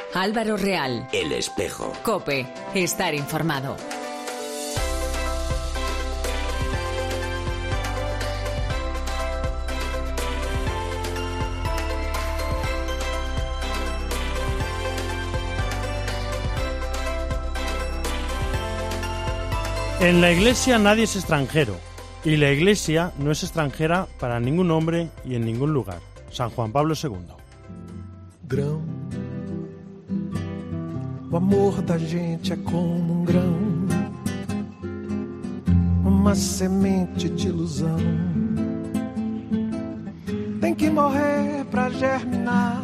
Álvaro Real. El Espejo. COPE. Estar informado. En la Iglesia nadie es extranjero, y la Iglesia no es extranjera para ningún hombre y en ningún lugar. San Juan Pablo II. Grão, o amor da gente é como grão, uma semente de ilusão. Tem que morrer pra germinar,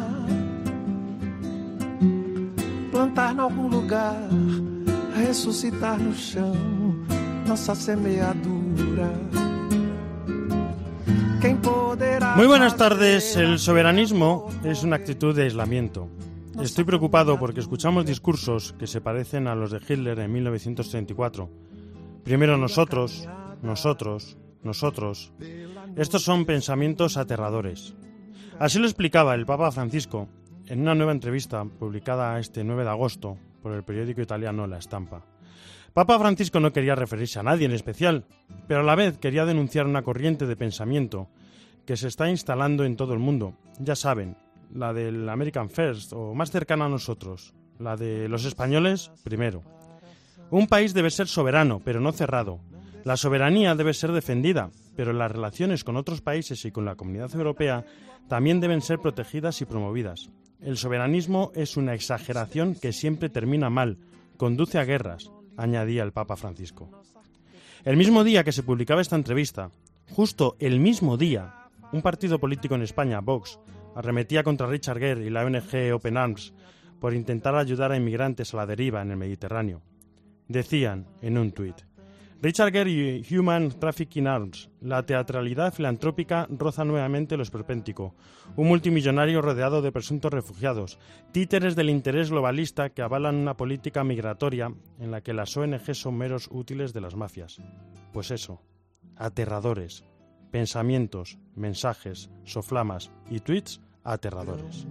plantar em algum lugar, ressuscitar no chão nossa semeadura. Muy buenas tardes. El soberanismo es una actitud de aislamiento. Estoy preocupado porque escuchamos discursos que se parecen a los de Hitler en 1934. Primero nosotros, nosotros, nosotros. Estos son pensamientos aterradores. Así lo explicaba el Papa Francisco en una nueva entrevista publicada este 9 de agosto por el periódico italiano La Stampa. Papa Francisco no quería referirse a nadie en especial, pero a la vez quería denunciar una corriente de pensamiento que se está instalando en todo el mundo. Ya saben, la del American First, o más cercana a nosotros, la de los españoles primero. Un país debe ser soberano, pero no cerrado. La soberanía debe ser defendida, pero las relaciones con otros países y con la Comunidad Europea también deben ser protegidas y promovidas. El soberanismo es una exageración que siempre termina mal, conduce a guerras, añadía el Papa Francisco. El mismo día que se publicaba esta entrevista, justo el mismo día, un partido político en España, Vox, arremetía contra Richard Gere y la ONG Open Arms por intentar ayudar a inmigrantes a la deriva en el Mediterráneo. Decían en un tuit: Richard Gere y Human Trafficking Arms, la teatralidad filantrópica roza nuevamente lo esperpéntico. Un multimillonario rodeado de presuntos refugiados, títeres del interés globalista que avalan una política migratoria en la que las ONG son meros útiles de las mafias. Pues eso, aterradores, pensamientos, mensajes, soflamas y tweets aterradores.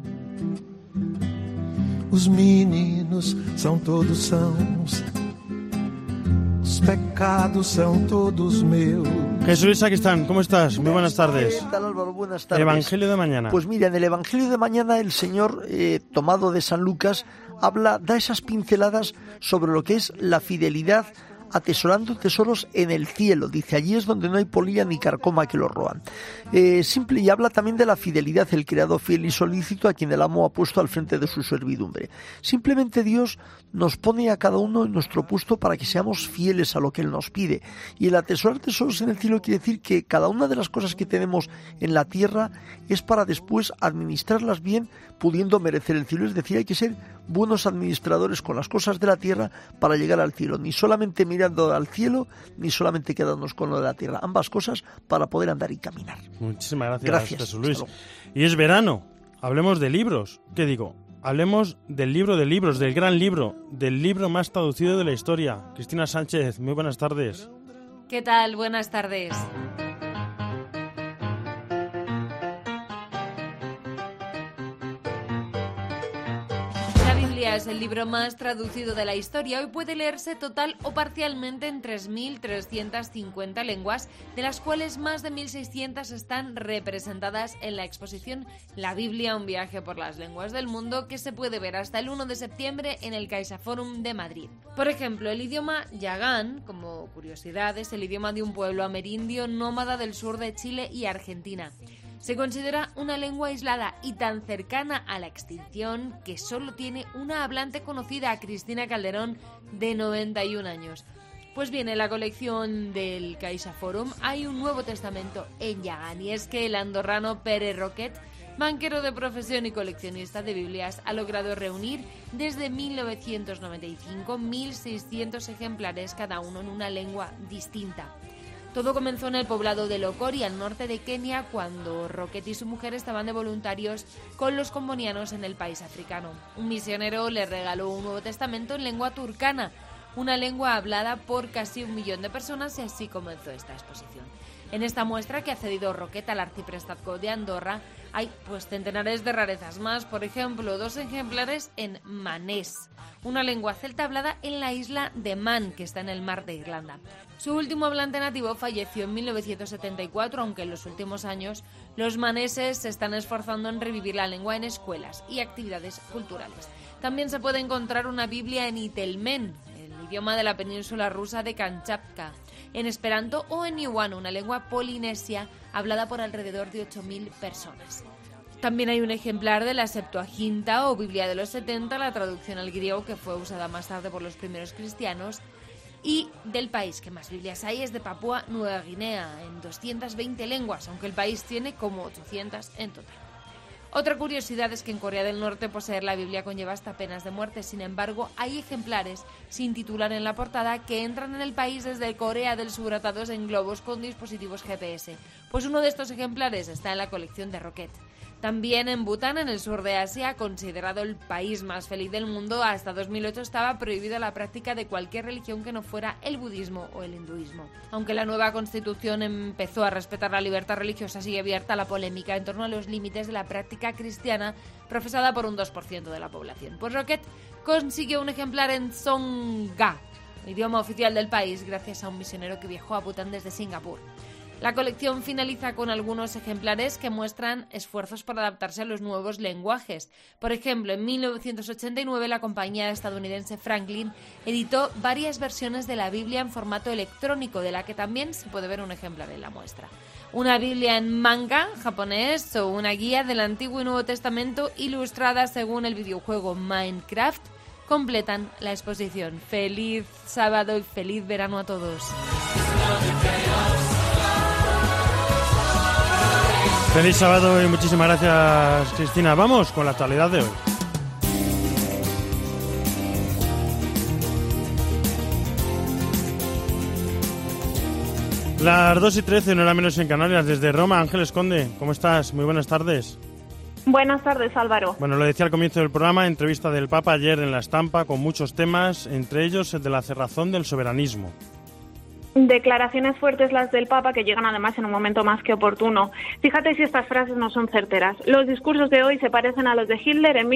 Os meninos são todos sãos. Os pecados son todos meus. Jesús Sacristán, ¿cómo estás? Muy buenas tardes. ¿Qué tal, Álvaro? Buenas tardes. Evangelio de mañana. Pues mira, en el Evangelio de mañana el Señor, tomado de San Lucas, da esas pinceladas sobre lo que es la fidelidad atesorando tesoros en el cielo. Dice, allí es donde no hay polilla ni carcoma que lo roan. Simple, y habla también de la fidelidad, el criado fiel y solícito a quien el amo ha puesto al frente de su servidumbre. Simplemente Dios nos pone a cada uno en nuestro puesto para que seamos fieles a lo que Él nos pide. Y el atesorar tesoros en el cielo quiere decir que cada una de las cosas que tenemos en la tierra es para después administrarlas bien, pudiendo merecer el cielo. Es decir, hay que ser buenos administradores con las cosas de la tierra para llegar al cielo. Ni solamente mirando al cielo, ni solamente quedarnos con lo de la tierra. Ambas cosas para poder andar y caminar. Muchísimas gracias, Jesús Luis. Y es verano. Hablemos de libros. ¿Qué digo? Hablemos del libro de libros, del gran libro, del libro más traducido de la historia. Cristina Sánchez, muy buenas tardes. ¿Qué tal? Buenas tardes. Es el libro más traducido de la historia. Hoy puede leerse total o parcialmente en 3.350 lenguas, de las cuales más de 1.600 están representadas en la exposición La Biblia, un viaje por las lenguas del mundo, que se puede ver hasta el 1 de septiembre en el CaixaForum de Madrid. Por ejemplo, el idioma yagán, como curiosidad, es el idioma de un pueblo amerindio nómada del sur de Chile y Argentina. Se considera una lengua aislada y tan cercana a la extinción que solo tiene una hablante conocida, Cristina Calderón, de 91 años. Pues bien, en la colección del CaixaForum hay un Nuevo Testamento en yagán, y es que el andorrano Pere Roquet, banquero de profesión y coleccionista de Biblias, ha logrado reunir desde 1995 1.600 ejemplares, cada uno en una lengua distinta. Todo comenzó en el poblado de Lokori, al norte de Kenia, cuando Roquet y su mujer estaban de voluntarios con los combonianos en el país africano. Un misionero le regaló un Nuevo Testamento en lengua turcana, una lengua hablada por casi 1 millón de personas, y así comenzó esta exposición. En esta muestra que ha cedido Roquet al arciprestazgo de Andorra hay pues centenares de rarezas más, por ejemplo, 2 ejemplares en manés, una lengua celta hablada en la isla de Man, que está en el mar de Irlanda. Su último hablante nativo falleció en 1974, aunque en los últimos años los maneses se están esforzando en revivir la lengua en escuelas y actividades culturales. También se puede encontrar una Biblia en itelmen, el idioma de la península rusa de Kamchatka, en esperanto o en iwano, una lengua polinesia hablada por alrededor de 8.000 personas. También hay un ejemplar de la Septuaginta o Biblia de los 70, la traducción al griego que fue usada más tarde por los primeros cristianos, y del país que más Biblias hay es de Papúa Nueva Guinea, en 220 lenguas, aunque el país tiene como 800 en total. Otra curiosidad es que en Corea del Norte poseer la Biblia conlleva hasta penas de muerte. Sin embargo, hay ejemplares sin titular en la portada que entran en el país desde Corea del Sur atados en globos con dispositivos GPS. Pues uno de estos ejemplares está en la colección de Roquet. También en Bután, en el sur de Asia, considerado el país más feliz del mundo, hasta 2008 estaba prohibida la práctica de cualquier religión que no fuera el budismo o el hinduismo. Aunque la nueva constitución empezó a respetar la libertad religiosa, sigue abierta la polémica en torno a los límites de la práctica cristiana profesada por un 2% de la población. Pues Roquet consiguió un ejemplar en Songha, idioma oficial del país, gracias a un misionero que viajó a Bután desde Singapur. La colección finaliza con algunos ejemplares que muestran esfuerzos por adaptarse a los nuevos lenguajes. Por ejemplo, en 1989 la compañía estadounidense Franklin editó varias versiones de la Biblia en formato electrónico, de la que también se puede ver un ejemplar en la muestra. Una Biblia en manga japonés o una guía del Antiguo y Nuevo Testamento ilustrada según el videojuego Minecraft completan la exposición. Feliz sábado y feliz verano a todos. Feliz sábado y muchísimas gracias, Cristina. Vamos con la actualidad de hoy. Las 2:13, no era menos en Canarias. Desde Roma, Ángeles Conde, ¿cómo estás? Muy buenas tardes. Buenas tardes, Álvaro. Bueno, lo decía al comienzo del programa, entrevista del Papa ayer en La Estampa con muchos temas, entre ellos el de la cerrazón del soberanismo. Declaraciones fuertes las del Papa que llegan además en un momento más que oportuno. Fíjate si estas frases no son certeras. Los discursos de hoy se parecen a los de Hitler en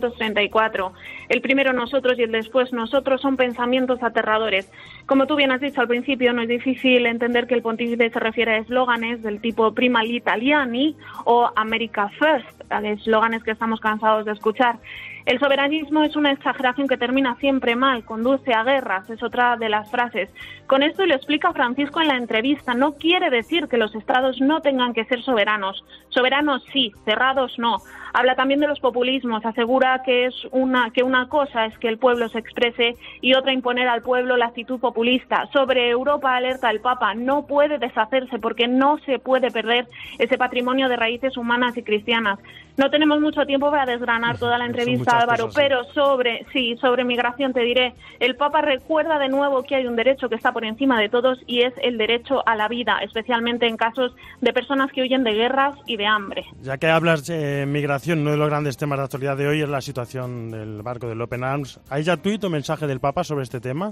1934. El primero nosotros y el después nosotros son pensamientos aterradores. Como tú bien has dicho al principio, no es difícil entender que el pontífice se refiere a eslóganes del tipo Prima gli Italiani o America First, eslóganes que estamos cansados de escuchar. El soberanismo es una exageración que termina siempre mal, conduce a guerras, es otra de las frases. Con esto lo explica Francisco en la entrevista. No quiere decir que los estados no tengan que ser soberanos. Soberanos sí, cerrados no. Habla también de los populismos, asegura que una cosa es que el pueblo se exprese y otra imponer al pueblo la actitud populista. Sobre Europa alerta el Papa, no puede deshacerse porque no se puede perder ese patrimonio de raíces humanas y cristianas. No tenemos mucho tiempo para desgranar toda la entrevista, Álvaro, pero sobre migración te diré, el Papa recuerda de nuevo que hay un derecho que está por encima de todos y es el derecho a la vida, especialmente en casos de personas que huyen de guerras y de hambre. Ya que hablas de migración, uno de los grandes temas de actualidad de hoy es la situación del barco del Open Arms. ¿Hay ya tuit o mensaje del Papa sobre este tema?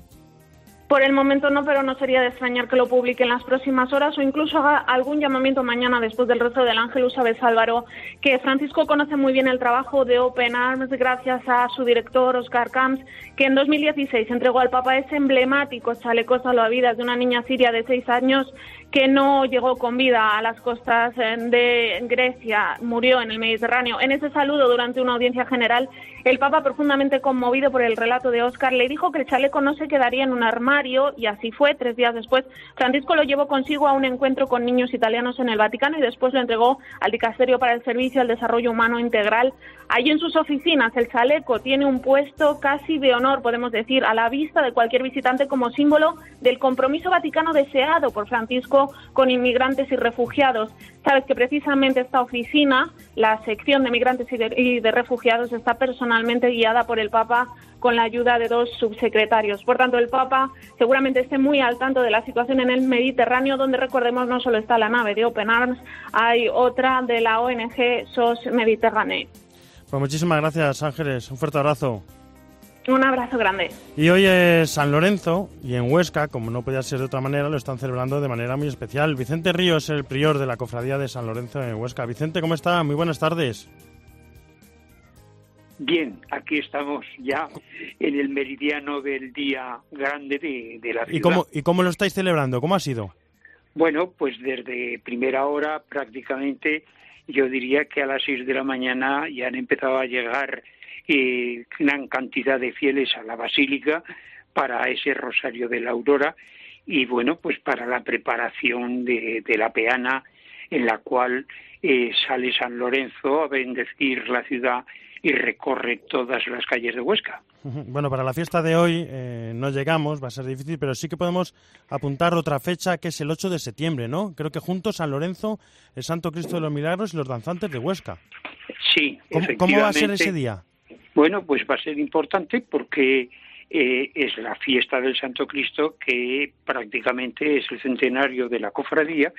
Por el momento no, pero no sería de extrañar que lo publique en las próximas horas o incluso haga algún llamamiento mañana después del rezo del Ángelus. Sabes, Álvaro, que Francisco conoce muy bien el trabajo de Open Arms gracias a su director, Oscar Camps, que en 2016 entregó al Papa ese emblemático chaleco salvavidas de una niña siria de 6 años que no llegó con vida a las costas de Grecia, murió en el Mediterráneo. En ese saludo, durante una audiencia general, el Papa, profundamente conmovido por el relato de Oscar, le dijo que el chaleco no se quedaría en un armario, y así fue. 3 días después, Francisco lo llevó consigo a un encuentro con niños italianos en el Vaticano y después lo entregó al Dicasterio para el Servicio al Desarrollo Humano Integral. Allí en sus oficinas, el chaleco tiene un puesto casi de honor, podemos decir, a la vista de cualquier visitante como símbolo del compromiso vaticano deseado por Francisco con inmigrantes y refugiados. Sabes que precisamente esta oficina, la sección de migrantes y de refugiados, está personalmente guiada por el Papa con la ayuda de 2 subsecretarios. Por tanto, el Papa seguramente esté muy al tanto de la situación en el Mediterráneo, donde, recordemos, no solo está la nave de Open Arms, hay otra de la ONG SOS Mediterráneo. Pues muchísimas gracias, Ángeles. Un fuerte abrazo. Un abrazo grande. Y hoy es San Lorenzo y en Huesca, como no podía ser de otra manera, lo están celebrando de manera muy especial. Vicente Ríos es el prior de la Cofradía de San Lorenzo en Huesca. Vicente, ¿cómo está? Muy buenas tardes. Bien, aquí estamos ya en el meridiano del día grande de la ciudad. ¿Y cómo lo estáis celebrando? ¿Cómo ha sido? Bueno, pues desde primera hora prácticamente, yo diría que a las 6 de la mañana ya han empezado a llegar gran cantidad de fieles a la Basílica para ese Rosario de la Aurora y bueno, pues para la preparación de la peana en la cual sale San Lorenzo a bendecir la ciudad y recorre todas las calles de Huesca. Bueno, para la fiesta de hoy no llegamos, va a ser difícil, pero sí que podemos apuntar otra fecha que es el 8 de septiembre, ¿no? Creo que juntos San Lorenzo, el Santo Cristo de los Milagros y los danzantes de Huesca. Sí, ¿Cómo va a ser ese día? Bueno, pues va a ser importante porque es la fiesta del Santo Cristo, que prácticamente es el centenario de la cofradía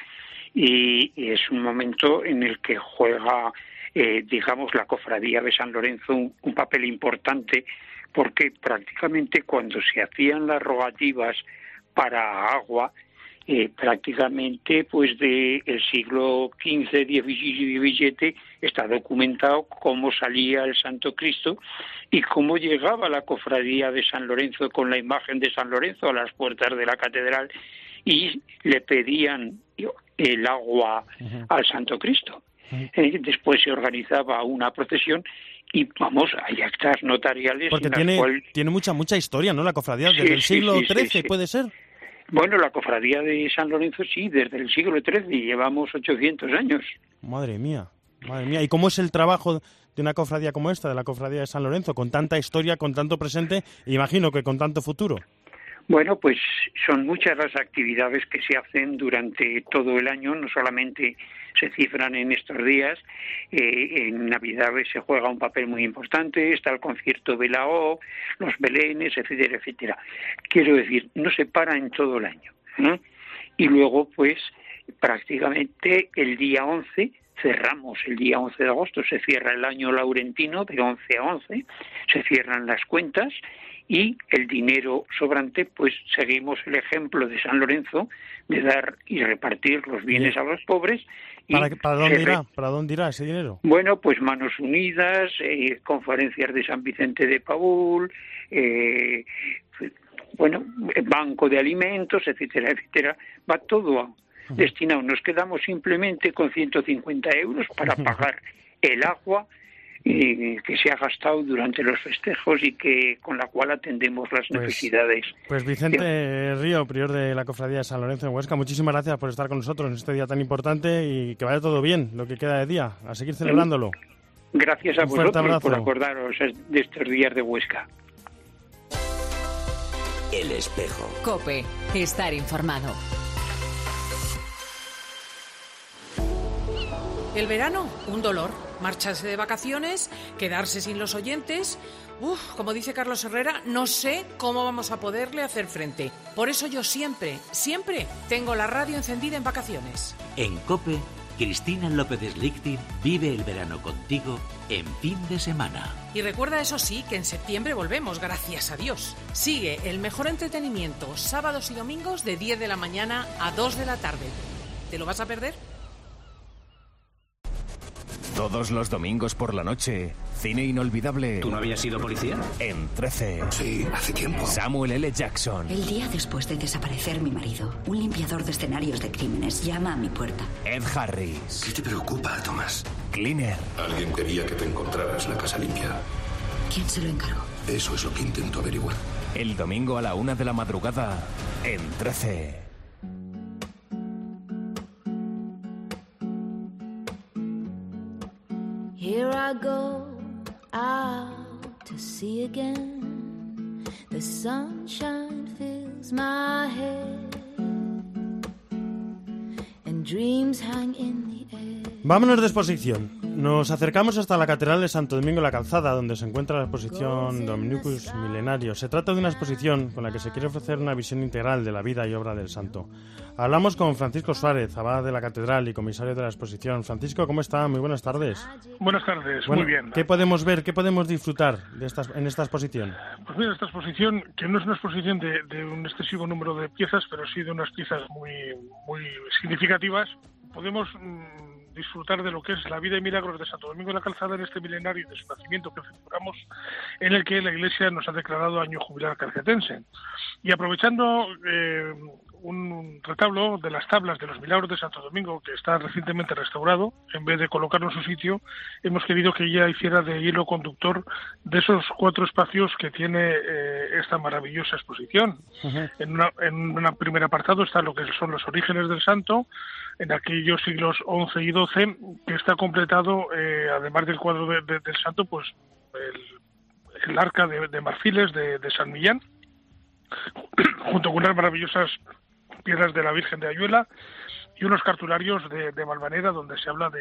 y es un momento en el que juega digamos, la cofradía de San Lorenzo un papel importante, porque prácticamente cuando se hacían las rogativas para agua, prácticamente pues del siglo XV, XVI y XVII está documentado cómo salía el Santo Cristo y cómo llegaba la cofradía de San Lorenzo con la imagen de San Lorenzo a las puertas de la catedral y le pedían el agua al Santo Cristo. Después se organizaba una procesión y vamos, hay actas notariales. Porque tiene mucha historia, ¿no? La cofradía desde el siglo XIII, ¿puede ser? Bueno, la cofradía de San Lorenzo sí, desde el siglo XIII, llevamos 800 años. Madre mía. ¿Y cómo es el trabajo de una cofradía como esta, de la cofradía de San Lorenzo, con tanta historia, con tanto presente, e imagino que con tanto futuro? Bueno, pues son muchas las actividades que se hacen durante todo el año, no solamente se cifran en estos días. En Navidades se juega un papel muy importante, está el concierto de la O, los belenes, etcétera, etcétera. Quiero decir, no se para en todo el año, ¿no? Y luego, pues, prácticamente el día 11 cerramos, el día 11 de agosto se cierra el año laurentino de 11 a 11, se cierran las cuentas y el dinero sobrante, pues seguimos el ejemplo de San Lorenzo de dar y repartir los bienes a los pobres. ¿Para dónde irá ese dinero? Bueno, pues Manos Unidas, conferencias de San Vicente de Paúl, banco de alimentos, etcétera, etcétera. Va todo destinado. Nos quedamos simplemente con 150 euros para pagar el agua que se ha gastado durante los festejos y que con la cual atendemos las necesidades. Pues Vicente Río, prior de la Cofradía de San Lorenzo en Huesca, muchísimas gracias por estar con nosotros en este día tan importante y que vaya todo bien, lo que queda de día, a seguir celebrándolo. Gracias a vosotros por acordaros de estos días de Huesca. El Espejo. COPE, estar informado. El verano, un dolor. Marcharse de vacaciones, quedarse sin los oyentes. Como dice Carlos Herrera, no sé cómo vamos a poderle hacer frente. Por eso yo siempre tengo la radio encendida en vacaciones. En COPE, Cristina López Slichting vive el verano contigo en fin de semana. Y recuerda, eso sí, que en septiembre volvemos, gracias a Dios. Sigue el mejor entretenimiento sábados y domingos de 10 de la mañana a 2 de la tarde. ¿Te lo vas a perder? Todos los domingos por la noche, cine inolvidable. ¿Tú no habías sido policía? En 13. Sí, hace tiempo. Samuel L. Jackson. El día después de desaparecer mi marido, un limpiador de escenarios de crímenes llama a mi puerta. Ed Harris. ¿Qué te preocupa, Tomás? Cleaner. Alguien quería que te encontraras la casa limpia. ¿Quién se lo encargó? Eso es lo que intento averiguar. El domingo a la 1 de la madrugada, en 13. Here I go out to sea again. The sunshine fills my head and dreams hang in the air. Vámonos de exposición. Nos acercamos hasta la Catedral de Santo Domingo de la Calzada, donde se encuentra la exposición Dominicus Millenarius. Se trata de una exposición con la que se quiere ofrecer una visión integral de la vida y obra del santo. Hablamos con Francisco Suárez, abad de la Catedral y comisario de la exposición. Francisco, ¿cómo está? Muy buenas tardes. Buenas tardes, Bueno, muy bien. ¿Qué podemos ver, qué podemos disfrutar en esta exposición? Pues mira, esta exposición, que no es una exposición de un excesivo número de piezas, pero sí de unas piezas muy significativas, podemos disfrutar de lo que es la vida y milagros de Santo Domingo de la Calzada en este milenario de su nacimiento que celebramos, en el que la Iglesia nos ha declarado año jubilar calcetense. Y aprovechando un retablo de las tablas de los milagros de Santo Domingo, que está recientemente restaurado, en vez de colocarlo en su sitio, hemos querido que ella hiciera de hilo conductor de esos 4 espacios que tiene esta maravillosa exposición. Uh-huh. En un primer apartado está lo que son los orígenes del santo, en aquellos siglos XI y XII, que está completado, además del cuadro del santo, pues el arca de marfiles de San Millán, junto con unas maravillosas piedras de la Virgen de Ayuela y unos cartularios de Valvanera, donde se habla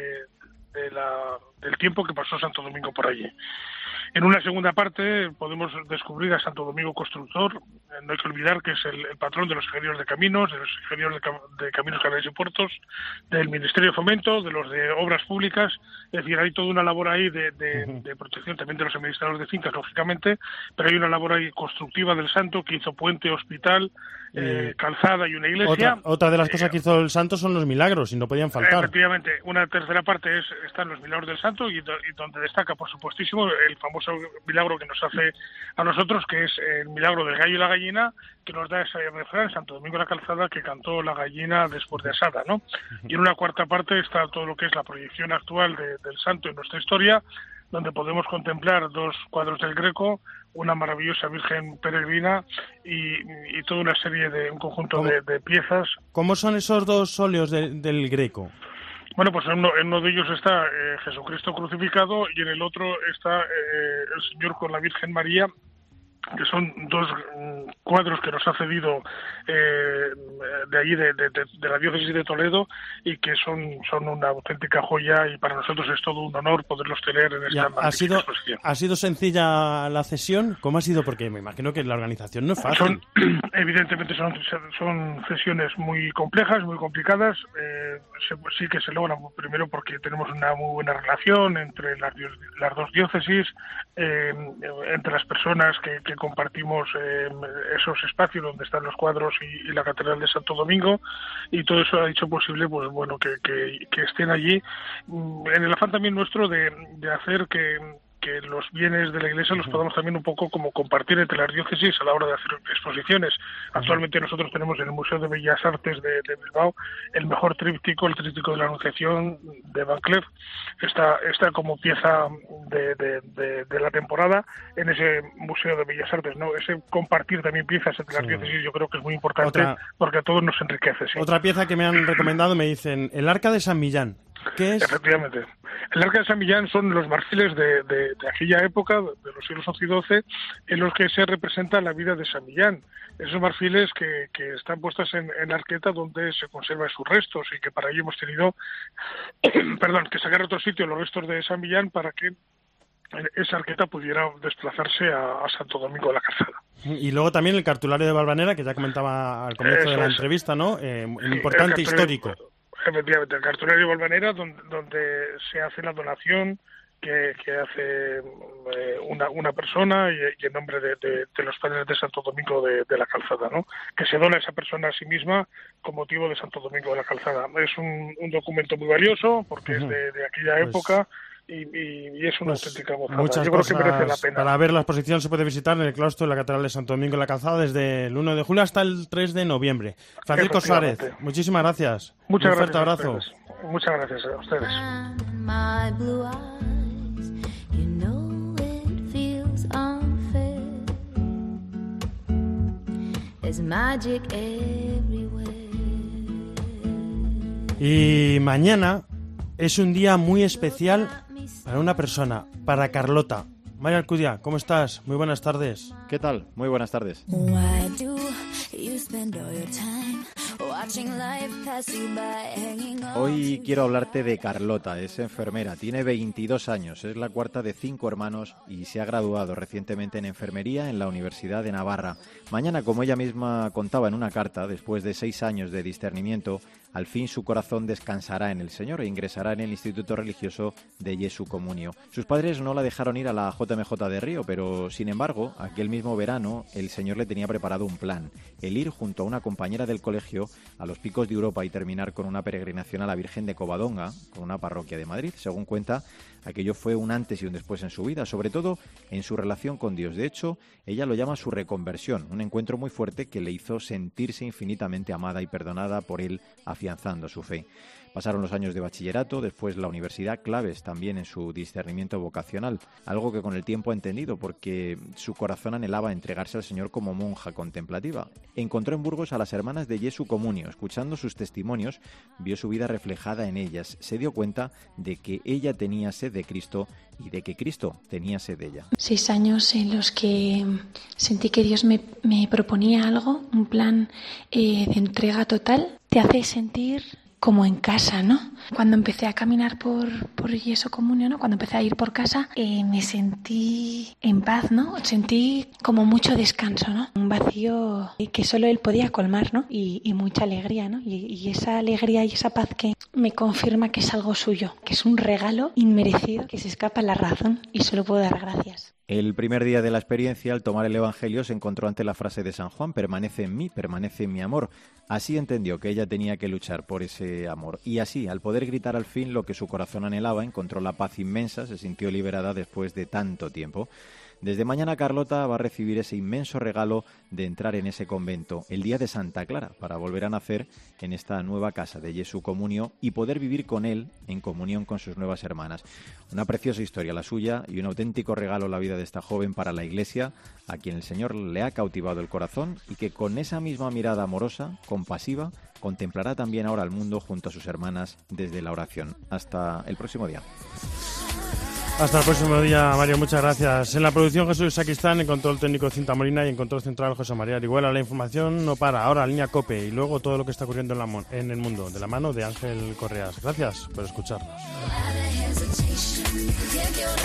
del tiempo que pasó Santo Domingo por allí. En una segunda parte podemos descubrir a Santo Domingo Constructor. No hay que olvidar que es el patrón de los ingenieros de caminos, de los ingenieros de caminos, canales y puertos, del Ministerio de Fomento, de los de Obras Públicas. Es decir, hay toda una labor ahí de protección también de los administradores de fincas, lógicamente, pero hay una labor ahí constructiva del santo, que hizo puente, hospital, calzada y una iglesia. Otra de las cosas que hizo el santo son los milagros, y no podían faltar. Efectivamente. Una tercera parte están los milagros del santo, y donde destaca, por supuestísimo, el famoso milagro que nos hace a nosotros, que es el milagro del gallo y la gallina, que nos da ese refrán, Santo Domingo de la Calzada, que cantó la gallina después de asada, ¿no? Y en una cuarta parte está todo lo que es la proyección actual del santo en nuestra historia, donde podemos contemplar 2 cuadros del Greco, una maravillosa Virgen peregrina y toda una serie un conjunto de piezas. ¿Cómo son esos 2 óleos del Greco? Bueno, pues en uno de ellos está Jesucristo crucificado, y en el otro está el Señor con la Virgen María, que son 2 cuadros que nos ha cedido de allí, de la diócesis de Toledo, y que son una auténtica joya, y para nosotros es todo un honor poderlos tener en esta magnífica exposición. ¿Ha sido sencilla la cesión? ¿Cómo ha sido? Porque me imagino que la organización no es fácil. Evidentemente son sesiones muy complejas, muy complicadas. Sí que se logran, primero porque tenemos una muy buena relación entre las 2 diócesis, entre las personas que compartimos esos espacios donde están los cuadros y la Catedral de Santo Domingo, y todo eso ha hecho posible, pues bueno, que estén allí, en el afán también nuestro de hacer que los bienes de la Iglesia los podamos también un poco como compartir entre las diócesis a la hora de hacer exposiciones. Actualmente nosotros tenemos en el Museo de Bellas Artes de Bilbao el mejor tríptico, el tríptico de la Anunciación de Van Cleef. Está como pieza de la temporada en ese Museo de Bellas Artes, ¿no? Ese compartir también piezas entre las diócesis yo creo que es muy importante, porque a todos nos enriquece. ¿Sí? Otra pieza que me han recomendado, me dicen, el Arca de San Millán. ¿Qué es? Efectivamente. El Arca de San Millán son los marfiles de aquella época, de los siglos XI y XII, en los que se representa la vida de San Millán. Esos marfiles que están puestos en Arqueta, donde se conservan sus restos, y que para ello hemos tenido que sacar a otro sitio los restos de San Millán para que esa Arqueta pudiera desplazarse a Santo Domingo de la Calzada. Y luego también el cartulario de Valvanera, que ya comentaba al comienzo de la entrevista, ¿no? Importante histórico. Efectivamente, el cartulario de Valvanera, donde se hace la donación que hace una persona y en nombre de los padres de Santo Domingo de la Calzada, ¿no? Que se dona a esa persona a sí misma con motivo de Santo Domingo de la Calzada. Es un documento muy valioso porque es de aquella época. Y es una auténtica gozada. Yo creo que merece la pena. Para ver la exposición se puede visitar en el claustro de la Catedral de Santo Domingo de la Calzada desde el 1 de julio hasta el 3 de noviembre. Francisco Suárez, muchísimas gracias. Muchas gracias. Un fuerte abrazo. Muchas gracias a ustedes. Y mañana es un día muy especial para una persona, para Carlota. María Alcudia, ¿cómo estás? Muy buenas tardes. ¿Qué tal? Muy buenas tardes. Hoy quiero hablarte de Carlota, es enfermera, tiene 22 años, es la cuarta de 5 hermanos y se ha graduado recientemente en enfermería en la Universidad de Navarra. Mañana, como ella misma contaba en una carta, después de 6 años de discernimiento, al fin su corazón descansará en el Señor e ingresará en el Instituto Religioso de Jesu Comunio. Sus padres no la dejaron ir a la JMJ de Río, pero sin embargo, aquel mismo verano, el Señor le tenía preparado un plan, el ir junto a una compañera del colegio a los Picos de Europa y terminar con una peregrinación a la Virgen de Covadonga, con una parroquia de Madrid. Según cuenta, aquello fue un antes y un después en su vida, sobre todo en su relación con Dios. De hecho, ella lo llama su reconversión, un encuentro muy fuerte que le hizo sentirse infinitamente amada y perdonada por él, afianzando su fe. Pasaron los años de bachillerato, después la universidad, claves también en su discernimiento vocacional, algo que con el tiempo ha entendido porque su corazón anhelaba entregarse al Señor como monja contemplativa. Encontró en Burgos a las hermanas de Jesu Comunio. Escuchando sus testimonios, vio su vida reflejada en ellas. Se dio cuenta de que ella tenía sed de Cristo y de que Cristo tenía sed de ella. 6 años en los que sentí que Dios me proponía algo, un plan de entrega total. Te hace sentir como en casa, ¿no? Cuando empecé a caminar por Jesu Comunio, ¿no? Cuando empecé a ir por casa, me sentí en paz, ¿no? Sentí como mucho descanso, ¿no? Un vacío que solo Él podía colmar, ¿no? Y mucha alegría, ¿no? Y esa alegría y esa paz que me confirma que es algo suyo, que es un regalo inmerecido, que se escapa a la razón y solo puedo dar gracias. El primer día de la experiencia, al tomar el Evangelio, se encontró ante la frase de San Juan: permanece en mí, permanece en mi amor. Así entendió que ella tenía que luchar por ese amor. Y así, al poder gritar al fin lo que su corazón anhelaba, encontró la paz inmensa, se sintió liberada después de tanto tiempo. Desde mañana Carlota va a recibir ese inmenso regalo de entrar en ese convento el día de Santa Clara, para volver a nacer en esta nueva casa de Jesu Comunio y poder vivir con él en comunión con sus nuevas hermanas. Una preciosa historia la suya y un auténtico regalo la vida de esta joven para la Iglesia, a quien el Señor le ha cautivado el corazón y que con esa misma mirada amorosa, compasiva, contemplará también ahora al mundo junto a sus hermanas desde la oración. Hasta el próximo día. Hasta el próximo día, Mario, muchas gracias. En la producción Jesús Sacristán, en control técnico Cinta Molina y en control central José María Arihuela. La información no para, ahora línea COPE y luego todo lo que está ocurriendo en el mundo, de la mano de Ángel Correas. Gracias por escucharnos.